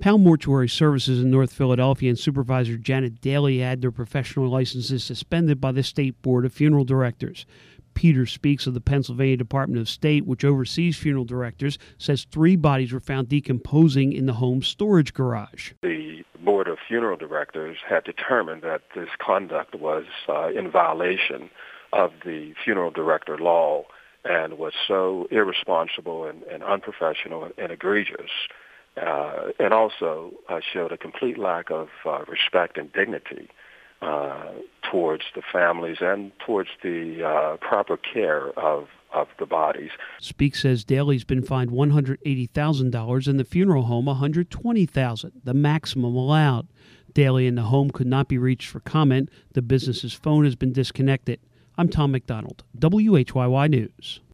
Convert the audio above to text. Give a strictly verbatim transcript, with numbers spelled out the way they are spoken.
Powell Mortuary Services in North Philadelphia and Supervisor Janet Daly had their professional licenses suspended by the State Board of Funeral Directors. Peter speaks of the Pennsylvania Department of State, which oversees funeral directors, says three bodies were found decomposing in the home's storage garage. The Board of Funeral Directors had determined that this conduct was uh, in violation of the funeral director law and was so irresponsible and, and unprofessional and egregious, uh, and also uh, showed a complete lack of uh, respect and dignity uh, towards the families and towards the uh, proper care of of the bodies. Speak says Daly's been fined one hundred eighty thousand dollars and the funeral home one hundred twenty thousand dollars, the maximum allowed. Daly and the home could not be reached for comment. The business's phone has been disconnected. I'm Tom McDonald, W H Y Y News.